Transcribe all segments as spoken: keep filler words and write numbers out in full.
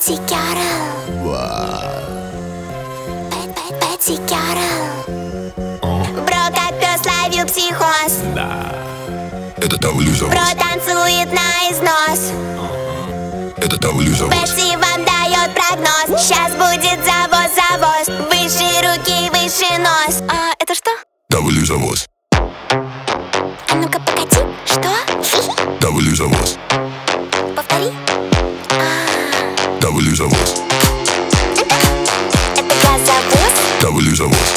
Пэтти Кэрол. Пэтти Кэрол. Бро как пес ловил психоз. Да, это давлю за вас. Бро танцует на износ. Это давлю за вас. Пэтти вам дает прогноз. Сейчас будет завоз, завоз. Выше руки, выше нос. А, это что? Давлю за вас. А ну-ка погоди, что? Давлю за вас. Повтори. Давлю за вас. Это газовоз. Давлю за вас.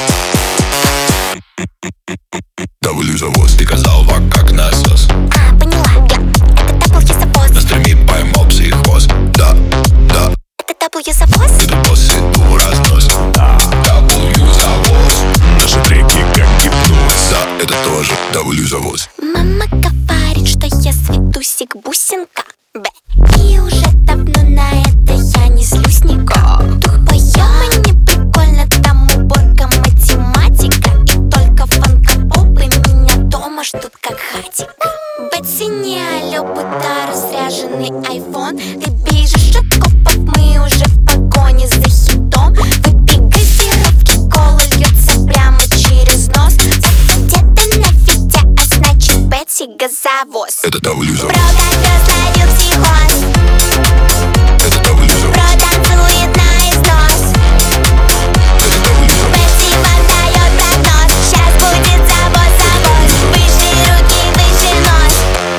Давлю за вас. Ты казалва как насос. А, поняла, я. Это W-завоз. На стриме поймал психоз. Да, да. Это W-завоз. Это босс, иду разнос. Да, давлю за вас. Наши треки как гипноз. Да, это тоже давлю за вас. Мама говорит, что я светусик-бусинка. Б. И уже давно на это я не злюсь никак. Тупая, мне прикольно, там уборка, математика. И только фанка-поп и меня дома ждут как хатик. Бетси не алё, будто разряженный айфон. Ты бежишь от копов, мы уже в погоне за хитом. Выпей газировки, кола льется прямо через нос. Зато где-то на фите, а значит Бетси газовоз. Это давлю за Бро вас. как пес ловил психоз. Это давлю за Бро вас. танцует на износ. Это давлю за вас. Бетси вам дает прогноз. Сейчас будет завоз, завоз. Выше руки, выше нос.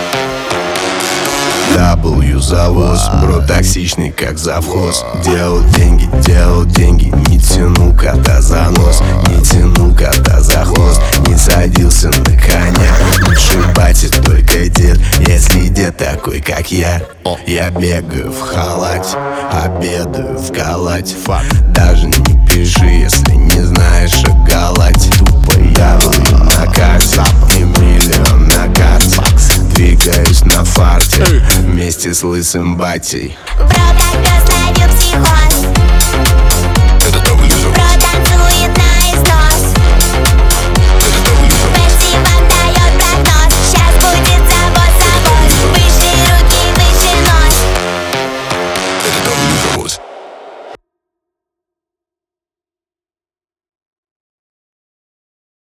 W завоз, бро токсичный как завхоз. Делал деньги, делал деньги, не тяну кота за нос. Не тяну кота за хвост, не садился на коня. Лучший батя только дед, если дед такой как я. Я бегаю в халате, обедаю в галате. Даже не пиши, если не знаешь о галате. Тупо я на карте, и миллион на карте. Двигаюсь на фарте, вместе с лысым батей. Бро как пес ловил психоз.